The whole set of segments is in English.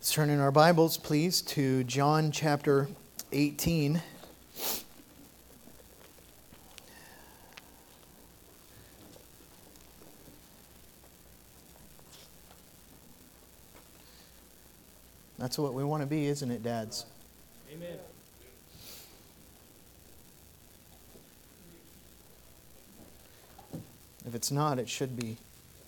Let's turn in our Bibles, please, to John chapter 18. That's what we want to be, isn't it, dads? Amen. If it's not, it should be.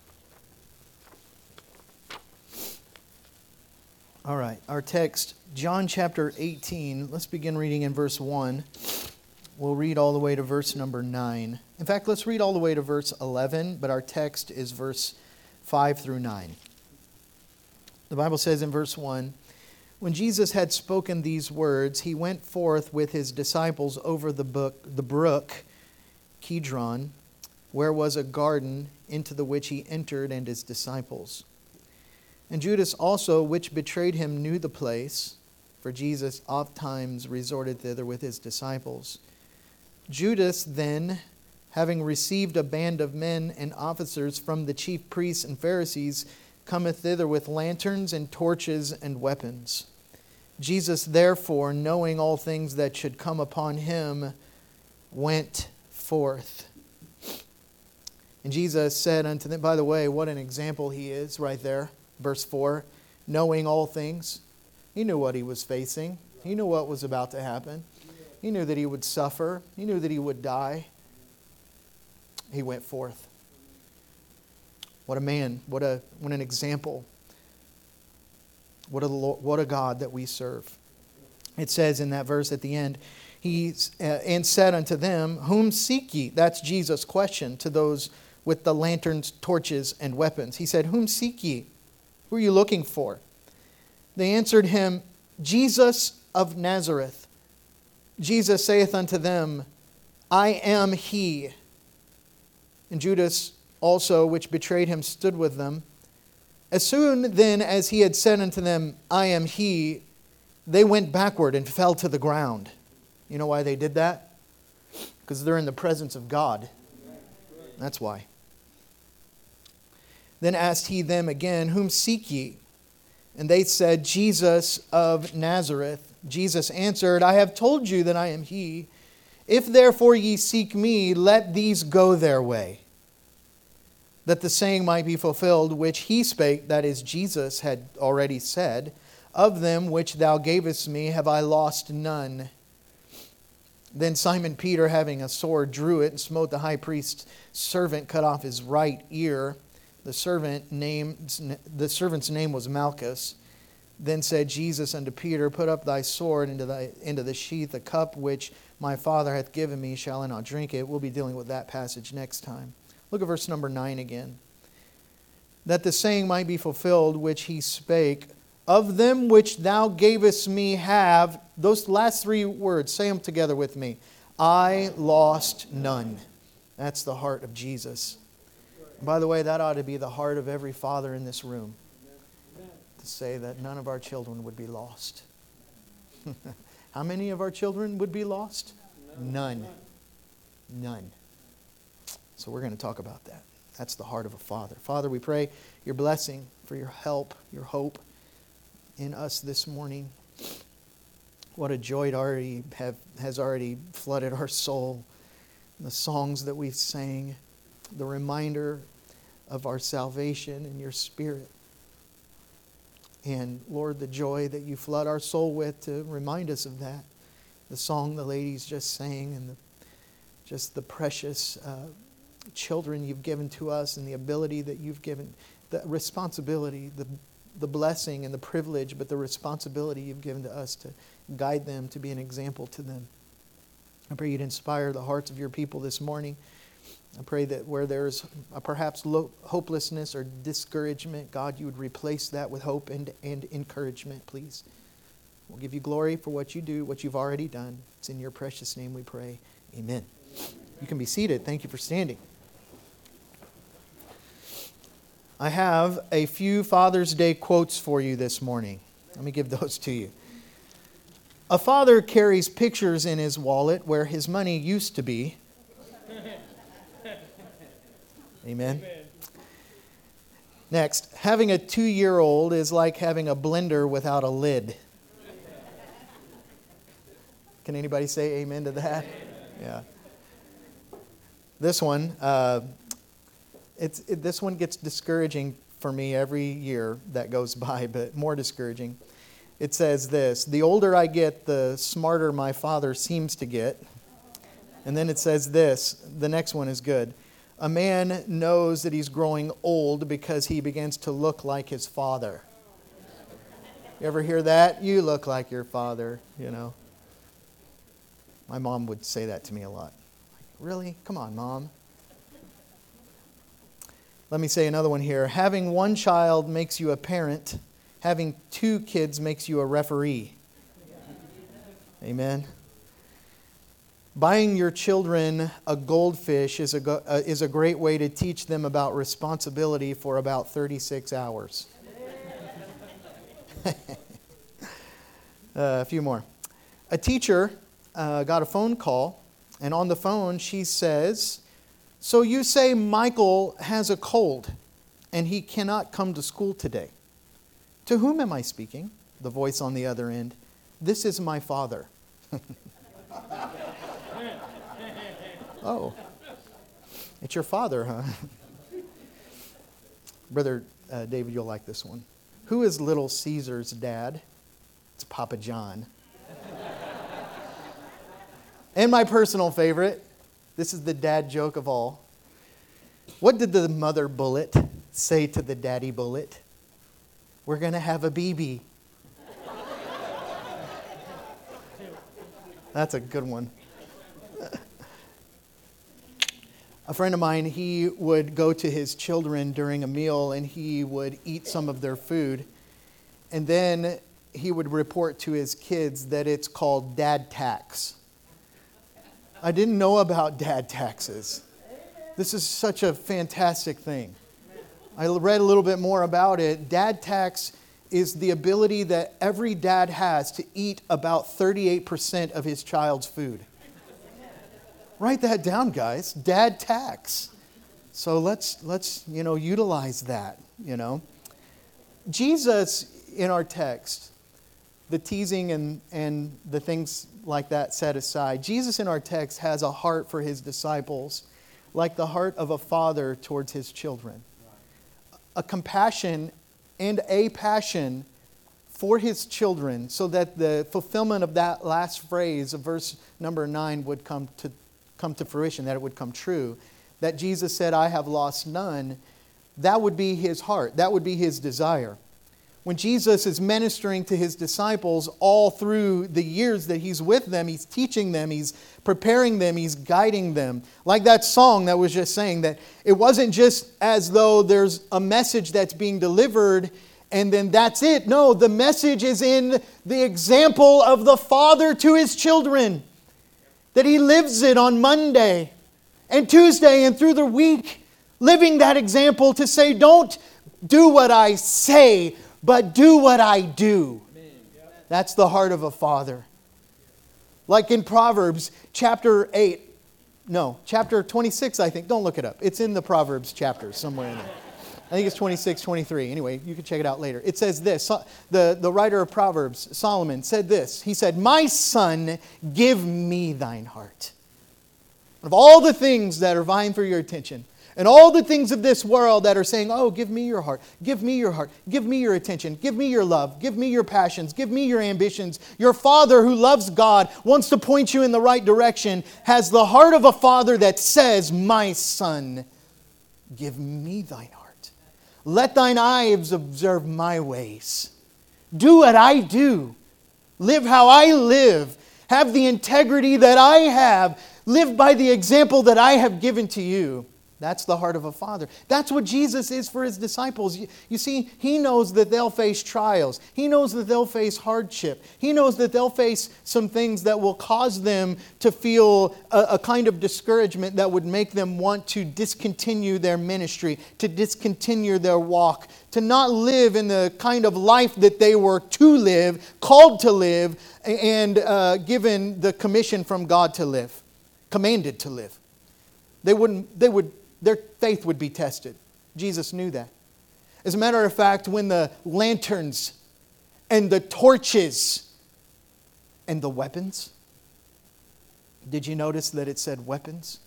All right, our text, John chapter 18. Let's begin reading in verse 1. We'll read all the way to verse number 9. In fact, let's read all the way to verse 11, but our text is verse 5 through 9. The Bible says in verse 1, "When Jesus had spoken these words, he went forth with his disciples over the brook Kidron, where was a garden, into the which he entered and his disciples. And Judas also, which betrayed him, knew the place, for Jesus ofttimes resorted thither with his disciples. Judas then, having received a band of men and officers from the chief priests and Pharisees, cometh thither with lanterns and torches and weapons. Jesus therefore, knowing all things that should come upon him, went forth. And Jesus said unto them," by the way, what an example he is right there. Verse 4, knowing all things. He knew what he was facing. He knew what was about to happen. He knew that he would suffer. He knew that he would die. He went forth. What a man. What an example. What a God that we serve. It says in that verse at the end, and said unto them, "Whom seek ye?" That's Jesus' question to those with the lanterns, torches, and weapons. He said, "Whom seek ye? Who are you looking for?" They answered him, "Jesus of Nazareth." Jesus saith unto them, "I am he." And Judas also, which betrayed him, stood with them. As soon then as he had said unto them, "I am he," they went backward and fell to the ground. You know why they did that? Because they're in the presence of God. That's why. Then asked he them again, "Whom seek ye?" And they said, "Jesus of Nazareth." Jesus answered, "I have told you that I am he. If therefore ye seek me, let these go their way, that the saying might be fulfilled which he spake," that is, Jesus had already said, "Of them which thou gavest me have I lost none." Then Simon Peter, having a sword, drew it and smote the high priest's servant, cut off his right ear. The servant's name was Malchus. Then said Jesus unto Peter, "Put up thy sword into the sheath. The cup which my Father hath given me, shall I not drink it?" We'll be dealing with that passage next time. Look at verse number 9 again. "That the saying might be fulfilled which he spake, of them which thou gavest me have," those last three words, say them together with me, "I lost none." That's the heart of Jesus. By the way, that ought to be the heart of every father in this room. To say that none of our children would be lost. How many of our children would be lost? None. None. So we're going to talk about that. That's the heart of a father. Father, we pray your blessing, for your help, your hope in us this morning. What a joy it has already flooded our soul. The songs that we sang, the reminder of our salvation in your Spirit. And Lord, the joy that you flood our soul with to remind us of that. The song the ladies just sang, and just the precious children you've given to us, and the ability that you've given, the responsibility, the blessing and the privilege, but the responsibility you've given to us to guide them, to be an example to them. I pray you'd inspire the hearts of your people this morning. I pray that where there's perhaps hopelessness or discouragement, God, you would replace that with hope and encouragement, please. We'll give you glory for what you do, what you've already done. It's in your precious name we pray. Amen. You can be seated. Thank you for standing. I have a few Father's Day quotes for you this morning. Let me give those to you. "A father carries pictures in his wallet where his money used to be." Amen. Next, having a 2-year-old is like having a blender without a lid. Can anybody say amen to that? Yeah. This one, this one gets discouraging for me every year that goes by, but more discouraging. It says this: the older I get, the smarter my father seems to get. And then it says this, the next one is good. A man knows that he's growing old because he begins to look like his father. You ever hear that? You look like your father, you know. My mom would say that to me a lot. Really? Come on, Mom. Let me say another one here. Having one child makes you a parent. Having 2 kids makes you a referee. Amen. Buying your children a goldfish is a great way to teach them about responsibility for about 36 hours. A few more. A teacher got a phone call, and on the phone she says, "So you say Michael has a cold and he cannot come to school today. To whom am I speaking?" The voice on the other end, "This is my father." Oh, it's your father, huh? Brother David, you'll like this one. Who is Little Caesar's dad? It's Papa John. And my personal favorite, this is the dad joke of all. What did the mother bullet say to the daddy bullet? "We're going to have a BB." That's a good one. A friend of mine, he would go to his children during a meal and he would eat some of their food. And then he would report to his kids that it's called dad tax. I didn't know about dad taxes. This is such a fantastic thing. I read a little bit more about it. Dad tax is the ability that every dad has to eat about 38% of his child's food. Write that down, guys. Dad tax. So let's utilize that, Jesus, in our text, the teasing and the things like that set aside, Jesus in our text has a heart for his disciples like the heart of a father towards his children. A compassion and a passion for his children so that the fulfillment of that last phrase of verse number 9 would come to fruition, that it would come true, that Jesus said, "I have lost none." That would be his heart. That would be his desire. When Jesus is ministering to his disciples all through the years that he's with them, he's teaching them, he's preparing them, he's guiding them. Like that song that was just saying, that it wasn't just as though there's a message that's being delivered and then that's it. No, the message is in the example of the Father to his children. That he lives it on Monday and Tuesday and through the week, living that example to say, don't do what I say, but do what I do. That's the heart of a father. Like in Proverbs chapter 26, I think. Don't look it up. It's in the Proverbs chapter somewhere in there. I think it's 26, 23. Anyway, you can check it out later. It says this. The writer of Proverbs, Solomon, said this. He said, "My son, give me thine heart." Of all the things that are vying for your attention, and all the things of this world that are saying, "Oh, give me your heart, give me your heart, give me your attention, give me your love, give me your passions, give me your ambitions." Your Father who loves God, wants to point you in the right direction, has the heart of a father that says, "My son, give me thine heart. Let thine eyes observe my ways. Do what I do. Live how I live. Have the integrity that I have. Live by the example that I have given to you." That's the heart of a father. That's what Jesus is for his disciples. You see, he knows that they'll face trials. He knows that they'll face hardship. He knows that they'll face some things that will cause them to feel a kind of discouragement that would make them want to discontinue their ministry, to discontinue their walk, to not live in the kind of life that they were to live, called to live, and given the commission from God to live, commanded to live. Their faith would be tested. Jesus knew that. As a matter of fact, when the lanterns and the torches and the weapons, did you notice that it said weapons?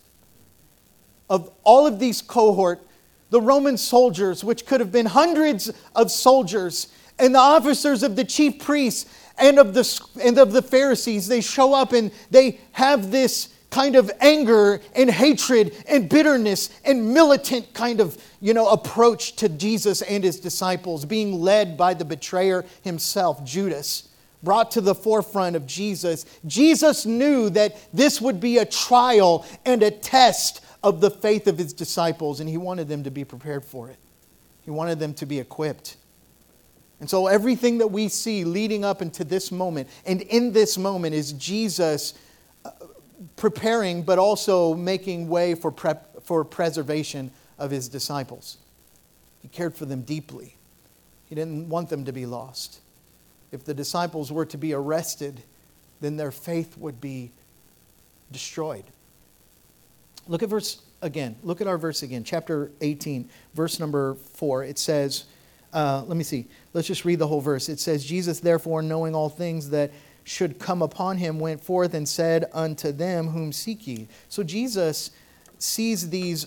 Of all of these cohort, the Roman soldiers, which could have been hundreds of soldiers, and the officers of the chief priests and of the Pharisees, they show up and they have this kind of anger and hatred and bitterness and militant kind of, approach to Jesus and his disciples, being led by the betrayer himself, Judas, brought to the forefront of Jesus. Jesus knew that this would be a trial and a test of the faith of his disciples, and he wanted them to be prepared for it. He wanted them to be equipped. And so everything that we see leading up into this moment, and in this moment, is Jesus preparing, but also making way for preservation of his disciples. He cared for them deeply. He didn't want them to be lost. If the disciples were to be arrested, then their faith would be destroyed. Look at our verse again, chapter 18, verse number 4. It says, let's just read the whole verse. It says, Jesus therefore, knowing all things that should come upon him, went forth and said unto them, whom seek ye? So Jesus sees these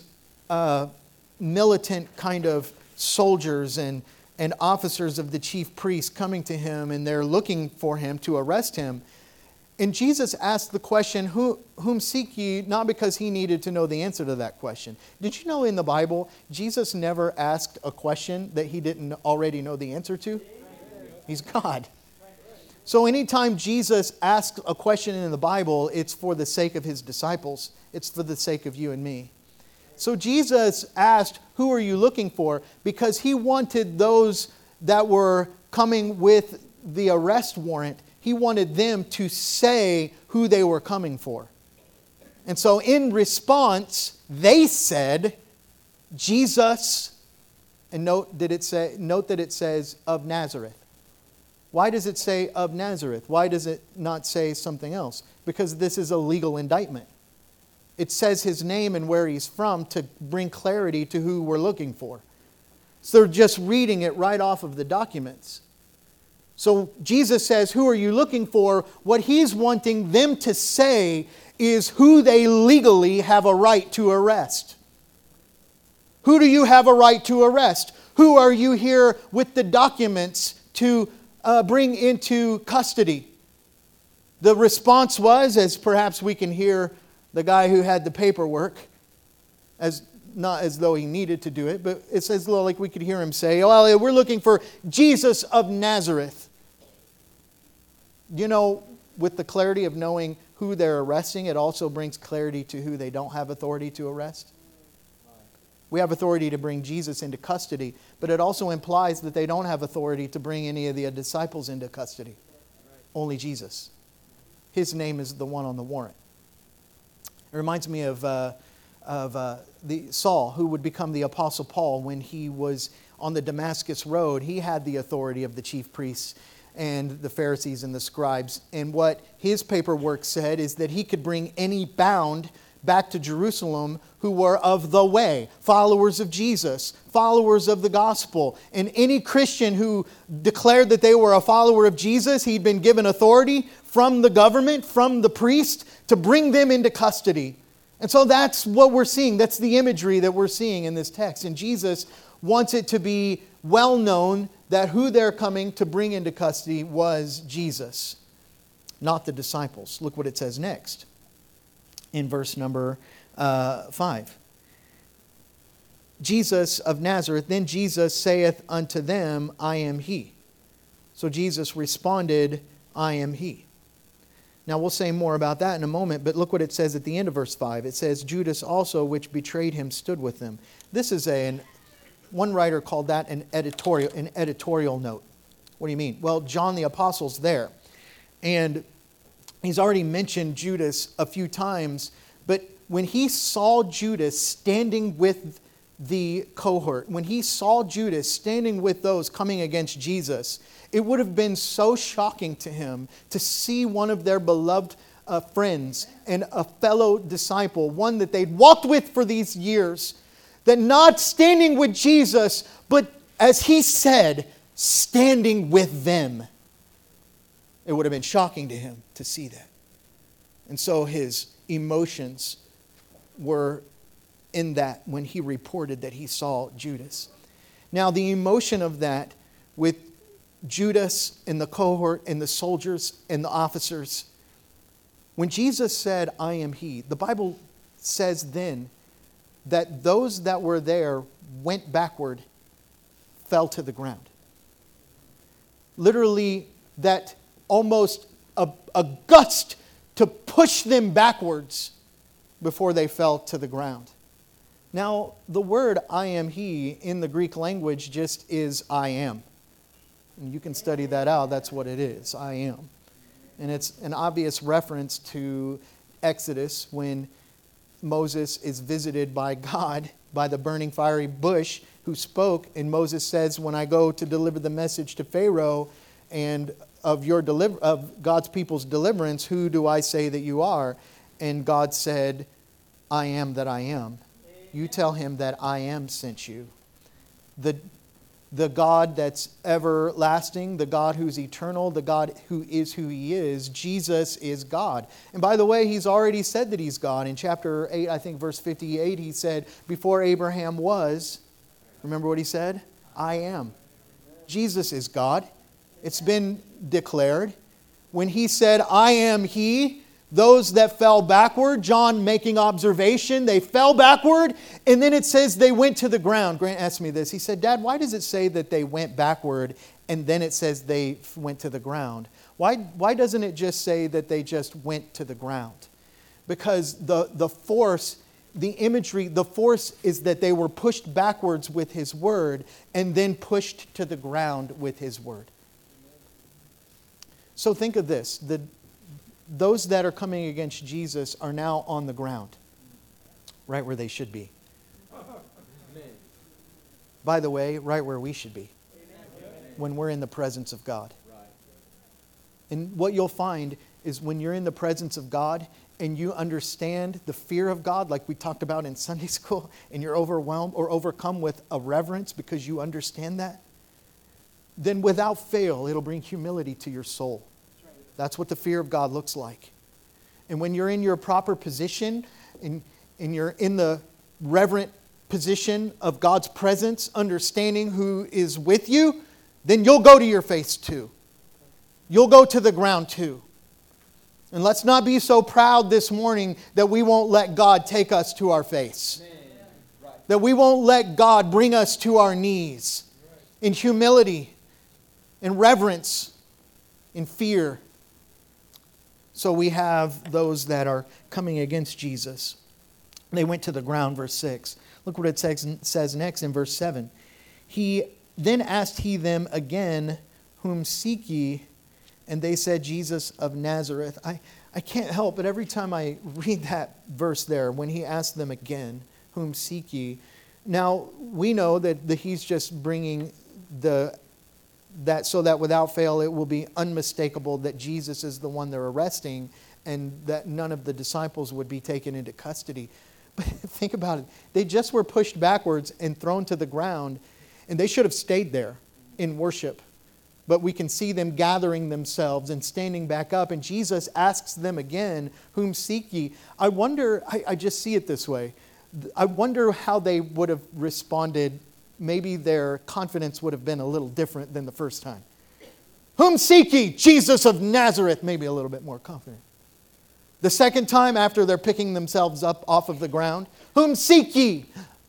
militant kind of soldiers and officers of the chief priests coming to him, and they're looking for him to arrest him. And Jesus asked the question, whom seek ye? Not because he needed to know the answer to that question. Did you know in the Bible, Jesus never asked a question that he didn't already know the answer to? He's God. So anytime Jesus asks a question in the Bible, it's for the sake of his disciples. It's for the sake of you and me. So Jesus asked, who are you looking for? Because he wanted those that were coming with the arrest warrant, he wanted them to say who they were coming for. And so in response, they said, Jesus, and note that it says of Nazareth. Why does it say of Nazareth? Why does it not say something else? Because this is a legal indictment. It says his name and where he's from to bring clarity to who we're looking for. So they're just reading it right off of the documents. So Jesus says, who are you looking for? What he's wanting them to say is who they legally have a right to arrest. Who do you have a right to arrest? Who are you here with the documents to bring into custody? The response was, as perhaps we can hear the guy who had the paperwork, not as though he needed to do it, but it says like we could hear him say, well, we're looking for Jesus of Nazareth. With the clarity of knowing who they're arresting, it also brings clarity to who they don't have authority to arrest. We have authority to bring Jesus into custody, but it also implies that they don't have authority to bring any of the disciples into custody. Only Jesus. His name is the one on the warrant. It reminds me of the Saul, who would become the Apostle Paul when he was on the Damascus road. He had the authority of the chief priests and the Pharisees and the scribes. And what his paperwork said is that he could bring any bound back to Jerusalem who were of the way, followers of Jesus, followers of the gospel. And any Christian who declared that they were a follower of Jesus, he'd been given authority from the government, from the priest, to bring them into custody. And so that's what we're seeing. That's the imagery that we're seeing in this text. And Jesus wants it to be well known that who they're coming to bring into custody was Jesus, not the disciples. Look what it says next in verse number 5. Jesus of Nazareth, then Jesus saith unto them, I am he. So Jesus responded, I am he. Now we'll say more about that in a moment, but look what it says at the end of verse 5. It says, Judas also, which betrayed him, stood with them. This is one writer called that an editorial note. What do you mean? Well, John the Apostle's there. And he's already mentioned Judas a few times, but when he saw Judas standing with the cohort, when he saw Judas standing with those coming against Jesus, it would have been so shocking to him to see one of their beloved friends and a fellow disciple, one that they'd walked with for these years, that not standing with Jesus, but as he said, standing with them. It would have been shocking to him to see that. And so his emotions were in that when he reported that he saw Judas. Now, the emotion of that with Judas and the cohort and the soldiers and the officers, when Jesus said, I am he, the Bible says then that those that were there went backward, fell to the ground. Literally, that almost a gust to push them backwards before they fell to the ground. Now, the word I am he in the Greek language just is I am. And you can study that out. That's what it is. I am. And it's an obvious reference to Exodus when Moses is visited by God, by the burning fiery bush who spoke. And Moses says, when I go to deliver the message to Pharaoh and of God's people's deliverance, who do I say that you are? And God said, I am that I am. You tell him that I am sent you. The God that's everlasting, the God who's eternal, the God who he is, Jesus is God. And by the way, he's already said that he's God. In chapter 8, I think verse 58, he said, before Abraham was, remember what he said? I am. Jesus is God. It's been declared. When he said, I am he, those that fell backward, John making observation, they fell backward, and then it says they went to the ground. Grant asked me this. He said, Dad, why does it say that they went backward, and then it says they went to the ground? Why doesn't it just say that they just went to the ground? Because the force, the imagery, the force is that they were pushed backwards with his word, and then pushed to the ground with his word. So think of this. Those that are coming against Jesus are now on the ground, right where they should be. By the way, right where we should be when we're in the presence of God. And what you'll find is when you're in the presence of God and you understand the fear of God, like we talked about in Sunday school, and you're overwhelmed or overcome with a reverence because you understand that, then without fail, it'll bring humility to your soul. That's what the fear of God looks like. And when you're in your proper position and you're in the reverent position of God's presence, understanding who is with you, then you'll go to your face too. You'll go to the ground too. And let's not be so proud this morning that we won't let God take us to our face. That we won't let God bring us to our knees in humility, in reverence, in fear. So we have those that are coming against Jesus. They went to the ground, verse 6. Look what it says next in verse 7. Then asked he them again, whom seek ye? And they said, Jesus of Nazareth. I can't help, but every time I read that verse there, when he asked them again, whom seek ye? Now, we know that he's just bringing that so that without fail it will be unmistakable that Jesus is the one they're arresting and that none of the disciples would be taken into custody. But think about it. They just were pushed backwards and thrown to the ground, and they should have stayed there in worship. But we can see them gathering themselves and standing back up, and Jesus asks them again, whom seek ye? I wonder, I just see it this way. I wonder how they would have responded. Maybe their confidence would have been a little different than the first time. Whom seek ye? Jesus of Nazareth. Maybe a little bit more confident. The second time after they're picking themselves up off of the ground. Whom seek ye?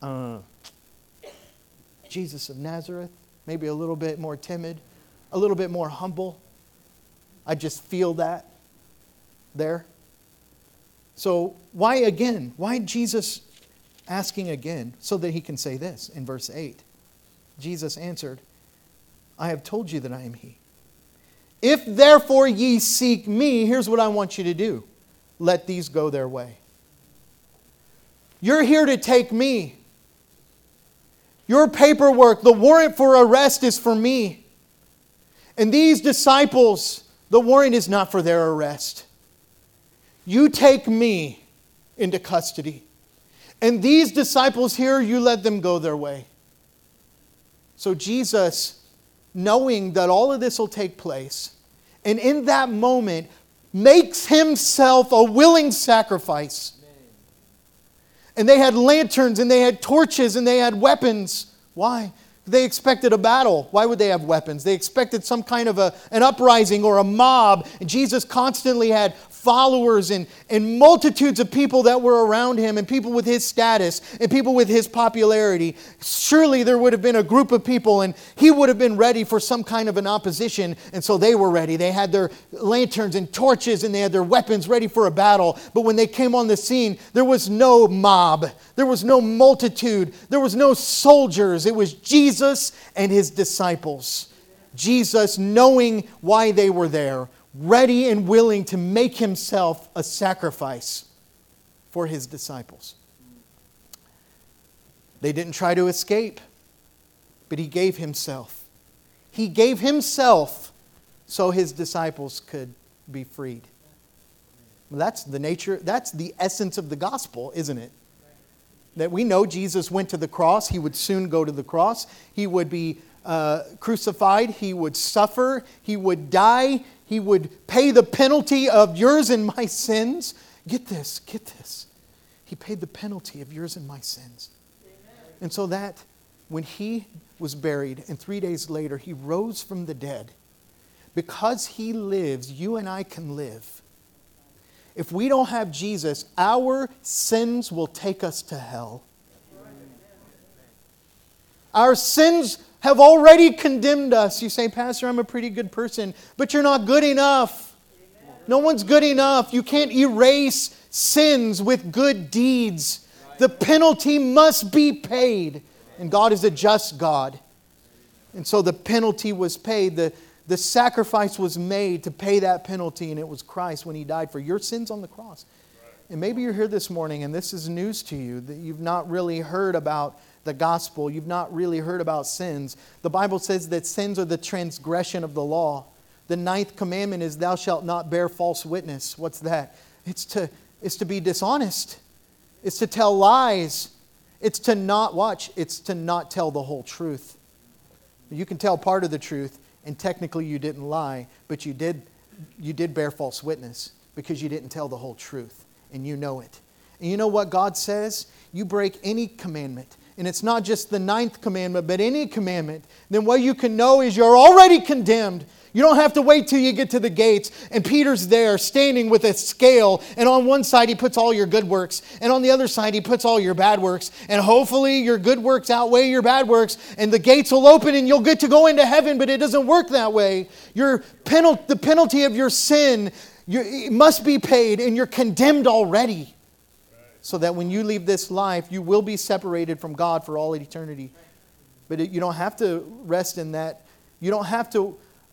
Jesus of Nazareth. Maybe a little bit more timid. A little bit more humble. I just feel that there. So why again? Why Jesus asking again? So that he can say this in verse 8. Jesus answered, I have told you that I am he. If therefore ye seek me, here's what I want you to do. Let these go their way. You're here to take me. Your paperwork, the warrant for arrest is for me. And these disciples, the warrant is not for their arrest. You take me into custody. And these disciples here, you let them go their way. So Jesus, knowing that all of this will take place, and in that moment, makes himself a willing sacrifice. And they had lanterns, and they had torches, and they had weapons. Why? They expected a battle. Why would they have weapons? They expected some kind of an uprising or a mob. And Jesus constantly had followers and multitudes of people that were around him, and people with his status and people with his popularity. Surely there would have been a group of people, and he would have been ready for some kind of an opposition, and so they were ready. They had their lanterns and torches, and they had their weapons ready for a battle. But when they came on the scene, there was no mob. There was no multitude. There was no soldiers. It was Jesus and his disciples. Jesus, knowing why they were there, ready and willing to make himself a sacrifice for his disciples. They didn't try to escape, but he gave himself. He gave himself so his disciples could be freed. Well, that's the nature, that's the essence of the gospel, isn't it? That we know Jesus went to the cross. He would soon go to the cross. He would be crucified. He would suffer. He would die. He would pay the penalty of yours and my sins. Get this, get this. He paid the penalty of yours and my sins. Amen. And so that when he was buried and 3 days later he rose from the dead, because he lives, you and I can live. If we don't have Jesus, our sins will take us to hell. Our sins have already condemned us. You say, Pastor, I'm a pretty good person, but you're not good enough. No one's good enough. You can't erase sins with good deeds. The penalty must be paid. And God is a just God. And so the penalty was paid. The sacrifice was made to pay that penalty, and it was Christ when he died for your sins on the cross. And maybe you're here this morning and this is news to you, that you've not really heard about the gospel. You've not really heard about sins. The Bible says that sins are the transgression of the law. The 9th commandment is thou shalt not bear false witness. What's that? It's to be dishonest. It's to tell lies. It's to not watch. It's to not tell the whole truth. You can tell part of the truth, and technically you didn't lie, but you did bear false witness because you didn't tell the whole truth, and you know it. And you know what God says? You break any commandment, and it's not just the 9th commandment, but any commandment, then what you can know is you're already condemned. You don't have to wait till you get to the gates and Peter's there standing with a scale, and on one side he puts all your good works, and on the other side he puts all your bad works, and hopefully your good works outweigh your bad works, and the gates will open and you'll get to go into heaven. But it doesn't work that way. The penalty of your sin it must be paid, and you're condemned already. So that when you leave this life, you will be separated from God for all eternity. But you don't have to rest in that. You don't have to,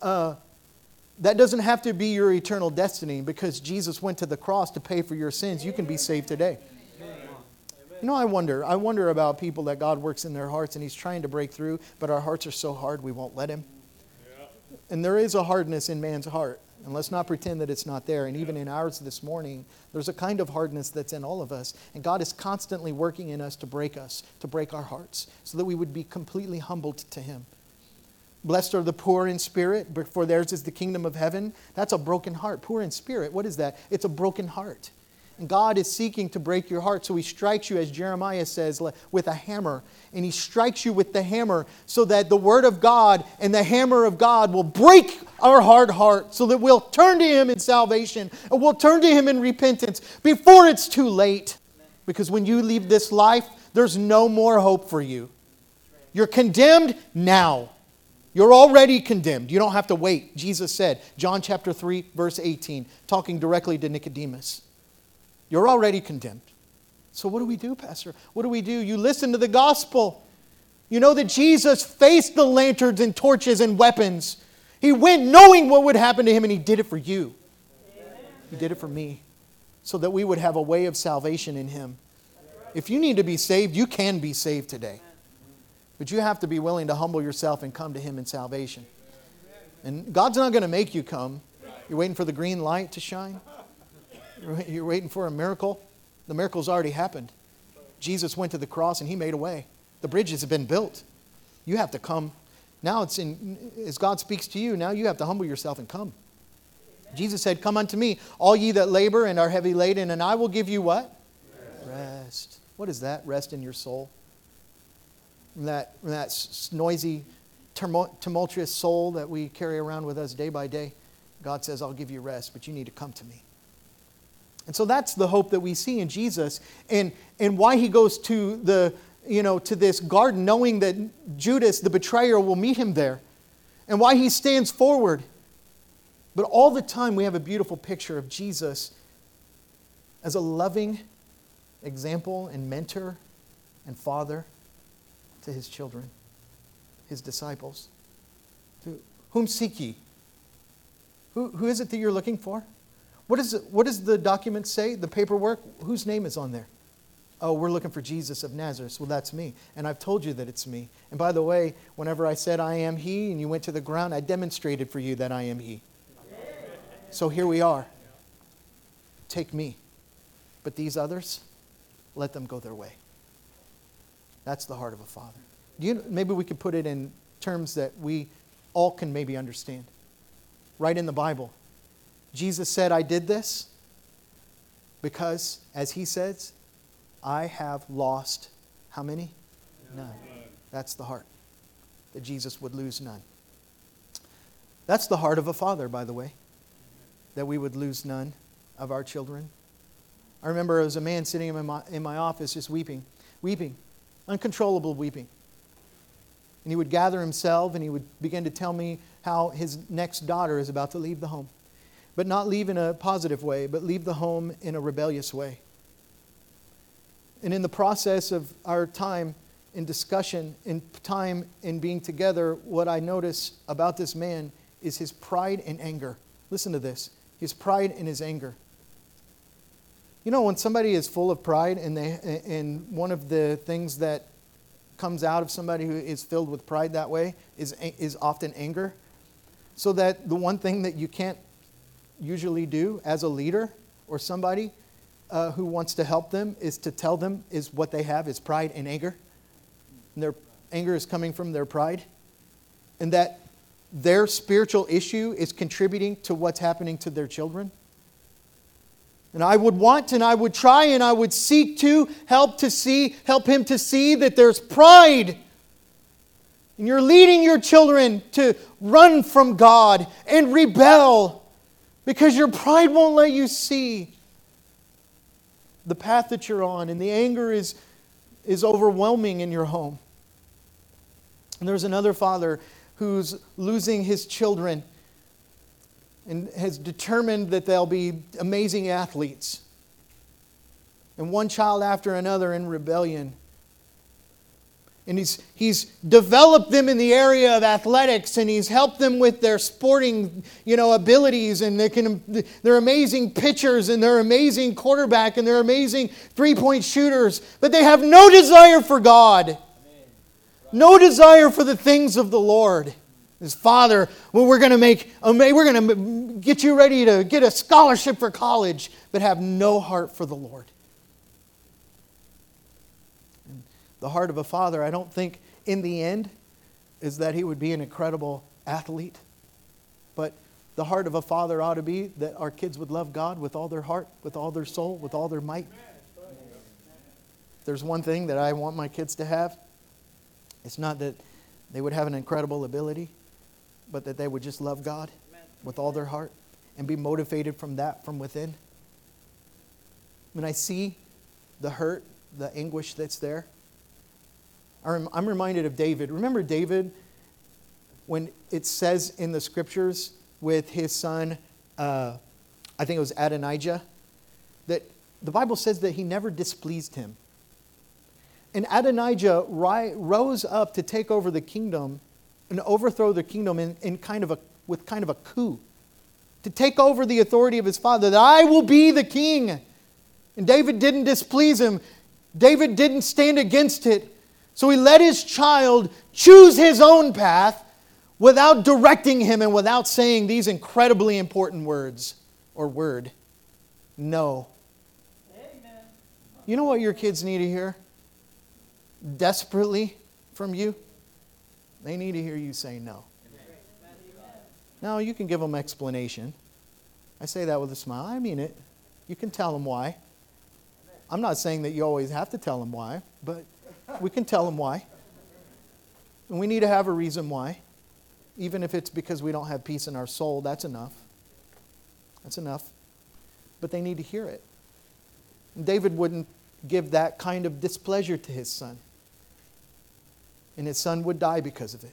that doesn't have to be your eternal destiny, because Jesus went to the cross to pay for your sins. You can be saved today. You know, I wonder about people that God works in their hearts and He's trying to break through, but our hearts are so hard we won't let Him. And there is a hardness in man's heart. And let's not pretend that it's not there. And even in ours this morning, there's a kind of hardness that's in all of us. And God is constantly working in us, to break our hearts, so that we would be completely humbled to Him. Blessed are the poor in spirit, for theirs is the kingdom of heaven. That's a broken heart. Poor in spirit, what is that? It's a broken heart. And God is seeking to break your heart. So He strikes you, as Jeremiah says, with a hammer. And He strikes you with the hammer so that the Word of God and the hammer of God will break our hard heart, so that we'll turn to Him in salvation, and we'll turn to Him in repentance before it's too late. Because when you leave this life, there's no more hope for you. You're condemned now. You're already condemned. You don't have to wait. Jesus said, John chapter 3, verse 18, talking directly to Nicodemus. You're already condemned. So what do we do, Pastor? What do we do? You listen to the gospel. You know that Jesus faced the lanterns and torches and weapons. He went knowing what would happen to Him, and He did it for you. He did it for me, so that we would have a way of salvation in Him. If you need to be saved, you can be saved today. But you have to be willing to humble yourself and come to Him in salvation. And God's not going to make you come. You're waiting for the green light to shine. You're waiting for a miracle. The miracle's already happened. Jesus went to the cross and He made a way. The bridges have been built. You have to come. Now as God speaks to you, now you have to humble yourself and come. Jesus said, come unto me, all ye that labor and are heavy laden, and I will give you what? Rest. What is that? Rest in your soul. That noisy, tumultuous soul that we carry around with us day by day. God says, I'll give you rest, but you need to come to me. And so that's the hope that we see in Jesus, and why he goes to to this garden, knowing that Judas, the betrayer, will meet him there, and why he stands forward. But all the time we have a beautiful picture of Jesus as a loving example and mentor and father to his children, his disciples. To whom seek ye? Who is it that you're looking for? What does the document say, the paperwork? Whose name is on there? Oh, we're looking for Jesus of Nazareth. Well, that's me. And I've told you that it's me. And by the way, whenever I said I am he and you went to the ground, I demonstrated for you that I am he. So here we are. Take me. But these others, let them go their way. That's the heart of a father. Maybe we could put it in terms that we all can maybe understand. Right in the Bible. Jesus said, I did this because, as he says, I have lost how many? None. That's the heart. That Jesus would lose none. That's the heart of a father, by the way. That we would lose none of our children. I remember there was a man sitting in my office just weeping, uncontrollable weeping. And he would gather himself and he would begin to tell me how his next daughter is about to leave the home. But not leave in a positive way, but leave the home in a rebellious way. And in the process of our time in discussion, in time in being together, what I notice about this man is his pride and anger. Listen to this. His pride and his anger. You know, when somebody is full of pride and one of the things that comes out of somebody who is filled with pride that way is often anger. So that the one thing that you can't usually do as a leader or somebody who wants to help them is to tell them is what they have is pride and anger. And their anger is coming from their pride. And that their spiritual issue is contributing to what's happening to their children. And I would want and I would try and I would seek to help him to see that there's pride. And you're leading your children to run from God and rebel because your pride won't let you see the path that you're on, and the anger is overwhelming in your home. And there's another father who's losing his children and has determined that they'll be amazing athletes. And one child after another in rebellion. And he's developed them in the area of athletics, and he's helped them with their sporting, abilities, and they're amazing pitchers, and they're amazing quarterback, and they're amazing three-point shooters, but they have no desire for God. No desire for the things of the Lord. His father, well, we're going to get you ready to get a scholarship for college, but have no heart for the Lord. And the heart of a father, I don't think in the end is that he would be an incredible athlete, but the heart of a father ought to be that our kids would love God with all their heart, with all their soul, with all their might. There's one thing that I want my kids to have. It's not that they would have an incredible ability, but that they would just love God with all their heart and be motivated from within. When I see the hurt, the anguish that's there, I'm reminded of David. Remember David, when it says in the scriptures with his son, I think it was Adonijah, that the Bible says that he never displeased him. And Adonijah rose up to take over the kingdom and overthrow the kingdom with kind of a coup. To take over the authority of his father, that I will be the king. And David didn't displease him. David didn't stand against it. So he let his child choose his own path without directing him and without saying these incredibly important words or word. No. Amen. You know what your kids need to hear? Desperately from you? They need to hear you say no. Now, you can give them explanation. I say that with a smile. I mean it. You can tell them why. I'm not saying that you always have to tell them why, but we can tell them why. And we need to have a reason why. Even if it's because we don't have peace in our soul, that's enough. That's enough. But they need to hear it. And David wouldn't give that kind of displeasure to his son. And his son would die because of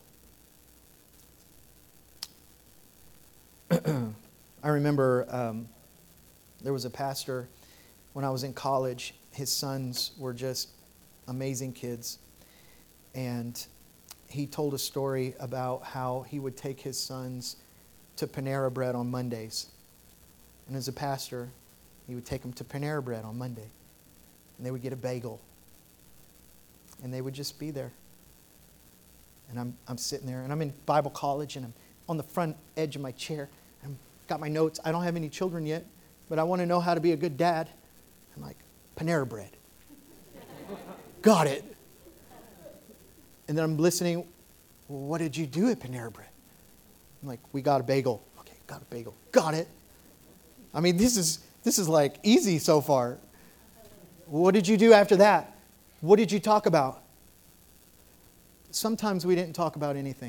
it. I remember there was a pastor when I was in college. His sons were just amazing kids. And he told a story about how he would take his sons to Panera Bread on Mondays. And as a pastor, he would take them to Panera Bread on Monday. And they would get a bagel. And they would just be there. And I'm sitting there, and I'm in Bible college, and I'm on the front edge of my chair. I've got my notes. I don't have any children yet, but I want to know how to be a good dad. I'm like, Panera Bread. Got it. And then I'm listening. Well, what did you do at Panera Bread? I'm like, we got a bagel. Okay, got a bagel. Got it. I mean, this is like easy so far. What did you do after that? What did you talk about? Sometimes we didn't talk about anything.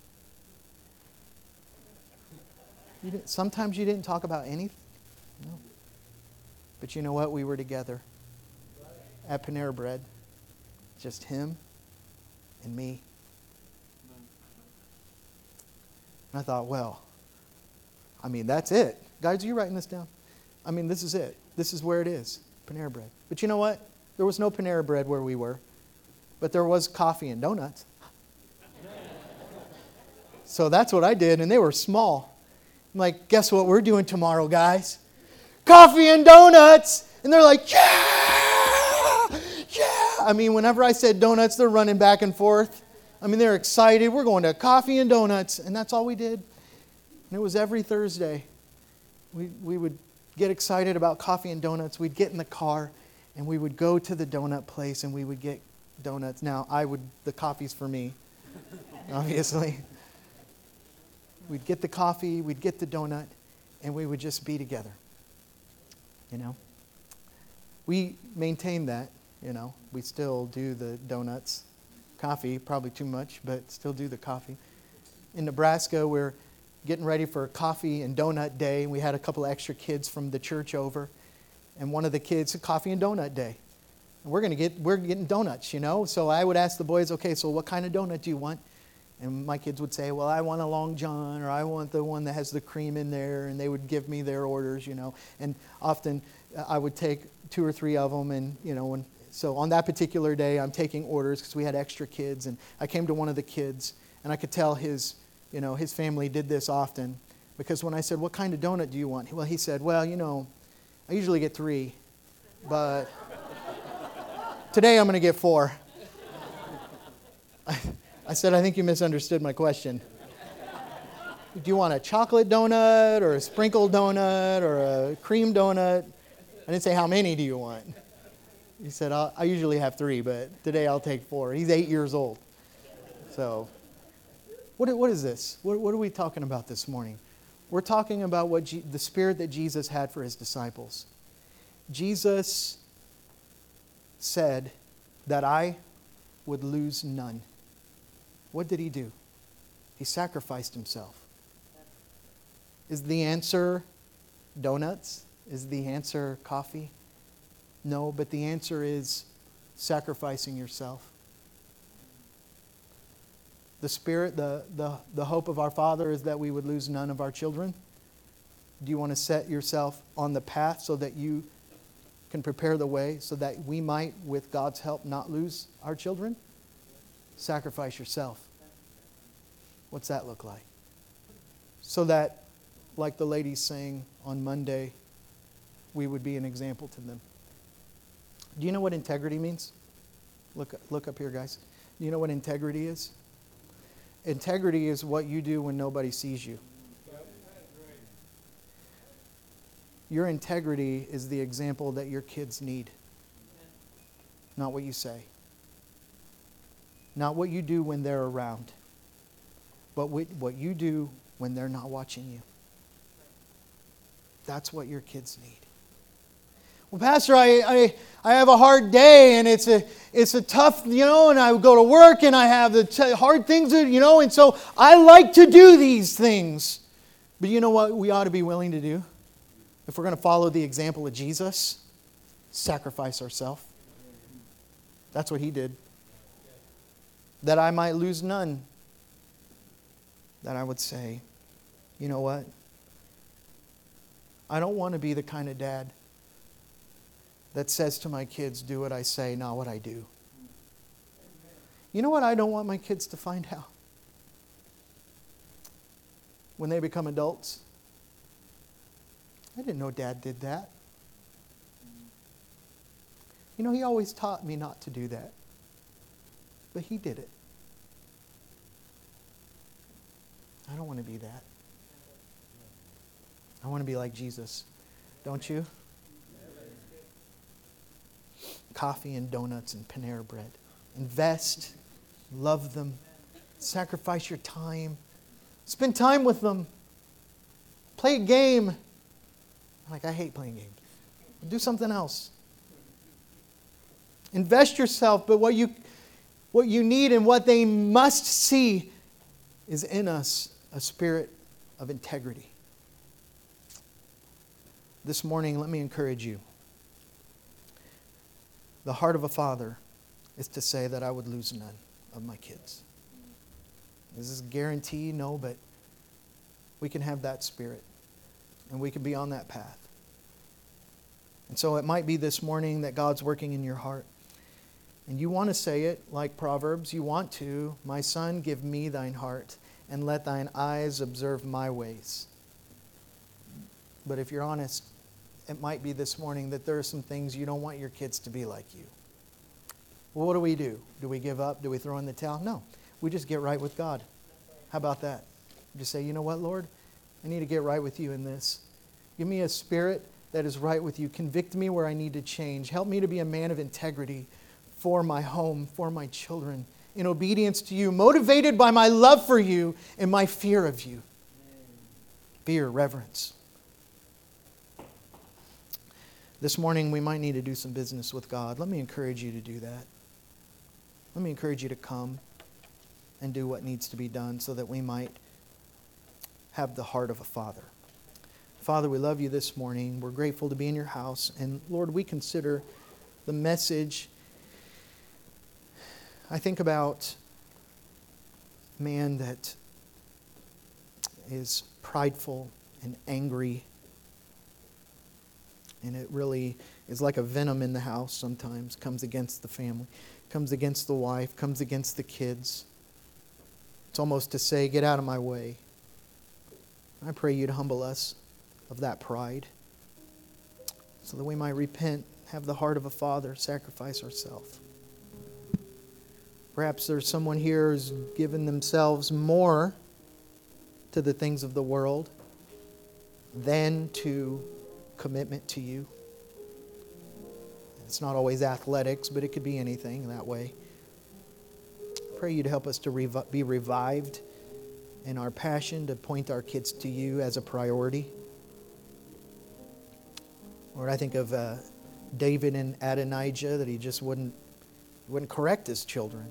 Sometimes you didn't talk about anything. No. But you know what? We were together at Panera Bread. Just him and me. And I thought, well, I mean, that's it. Guys, are you writing this down? I mean, this is it. This is where it is. Panera Bread. But you know what? There was no Panera Bread where we were. But there was coffee and donuts. So that's what I did, and they were small. I'm like, guess what we're doing tomorrow, guys? Coffee and donuts! And they're like, yeah! Yeah! I mean, whenever I said donuts, they're running back and forth. I mean, they're excited. We're going to coffee and donuts. And that's all we did. And it was every Thursday. We would get excited about coffee and donuts. We'd get in the car, and we would go to the donut place, and we would get donuts. Now, the coffee's for me, obviously. We'd get the coffee, we'd get the donut, and we would just be together. You know? We maintain that, you know. We still do the donuts. Coffee, probably too much, but still do the coffee. In Nebraska, we're getting ready for coffee and donut day. We had a couple of extra kids from the church over. And one of the kids, coffee and donut day. And we're getting donuts, you know. So I would ask the boys, okay, so what kind of donut do you want? And my kids would say, well, I want a Long John, or I want the one that has the cream in there. And they would give me their orders, you know. And often I would take 2 or 3 of them. And, you know, so on that particular day, I'm taking orders because we had extra kids. And I came to one of the kids, and I could tell his family did this often. Because when I said, what kind of donut do you want? Well, he said, well, you know, I usually get 3. But today I'm going to get 4. I said, I think you misunderstood my question. Do you want a chocolate donut or a sprinkled donut or a cream donut? I didn't say, how many do you want? He said, I usually have 3, but today I'll take 4. He's 8 years old. So, what is this? What are we talking about this morning? We're talking about the spirit that Jesus had for his disciples. Jesus said that I would lose none. What did he do? He sacrificed himself. Is the answer donuts? Is the answer coffee? No, but the answer is sacrificing yourself. The spirit, the hope of our Father is that we would lose none of our children. Do you want to set yourself on the path so that you can prepare the way so that we might, with God's help, not lose our children? Sacrifice yourself. What's that look like? So that, like the ladies sang on Monday, we would be an example to them. Do you know what integrity means? Look up here, guys. Do you know what integrity is? Integrity is what you do when nobody sees you. Your integrity is the example that your kids need, not what you say. Not what you do when they're around, but what you do when they're not watching you. That's what your kids need. Well, Pastor, I have a hard day, and it's a tough, and I go to work, and I have the hard things, and so I like to do these things. But you know what we ought to be willing to do? If we're going to follow the example of Jesus, sacrifice ourselves. That's what He did. That I might lose none. That I would say, you know what? I don't want to be the kind of dad that says to my kids, do what I say, not what I do. You know what I don't want my kids to find out? When they become adults, I didn't know Dad did that. He always taught me not to do that. But he did it. I don't want to be that. I want to be like Jesus. Don't you? Coffee and donuts and Panera Bread. Invest. Love them. Sacrifice your time. Spend time with them. Play a game. I hate playing games. Do something else. Invest yourself, but what you need and what they must see is in us a spirit of integrity. This morning, let me encourage you. The heart of a father is to say that I would lose none of my kids. Is this a guarantee? No, but we can have that spirit. And we can be on that path. And so it might be this morning that God's working in your heart. And you want to say it like Proverbs. You want to. My son, give me thine heart, and let thine eyes observe my ways. But if you're honest, it might be this morning that there are some things you don't want your kids to be like you. Well, what do? Do we give up? Do we throw in the towel? No. We just get right with God. How about that? Just say, you know what, Lord? I need to get right with you in this. Give me a spirit that is right with you. Convict me where I need to change. Help me to be a man of integrity for my home, for my children, in obedience to you, motivated by my love for you and my fear of you. Fear, reverence. This morning we might need to do some business with God. Let me encourage you to do that. Let me encourage you to come and do what needs to be done so that we might have the heart of a father. Father, we love you this morning. We're grateful to be in your house. And Lord, we consider the message. I think about a man that is prideful and angry. And it really is like a venom in the house sometimes. Comes against the family, comes against the wife, comes against the kids. It's almost to say, get out of my way. I pray you'd humble us of that pride so that we might repent, have the heart of a father, sacrifice ourselves. Perhaps there's someone here who's given themselves more to the things of the world than to commitment to you. It's not always athletics, but it could be anything that way. I pray you'd help us to be revived in our passion to point our kids to you as a priority. Lord, I think of David and Adonijah, that he just wouldn't correct his children.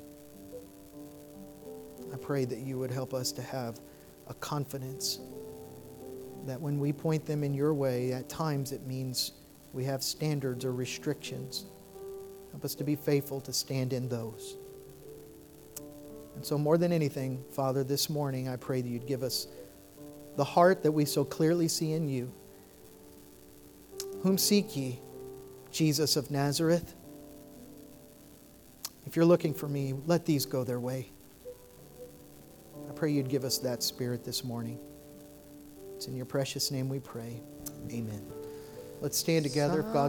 I pray that you would help us to have a confidence that when we point them in your way, at times it means we have standards or restrictions. Help us to be faithful to stand in those. And so more than anything, Father, this morning I pray that you'd give us the heart that we so clearly see in you. Whom seek ye? Jesus of Nazareth. If you're looking for me, let these go their way. I pray you'd give us that spirit this morning. It's in your precious name we pray. Amen. Let's stand together. If God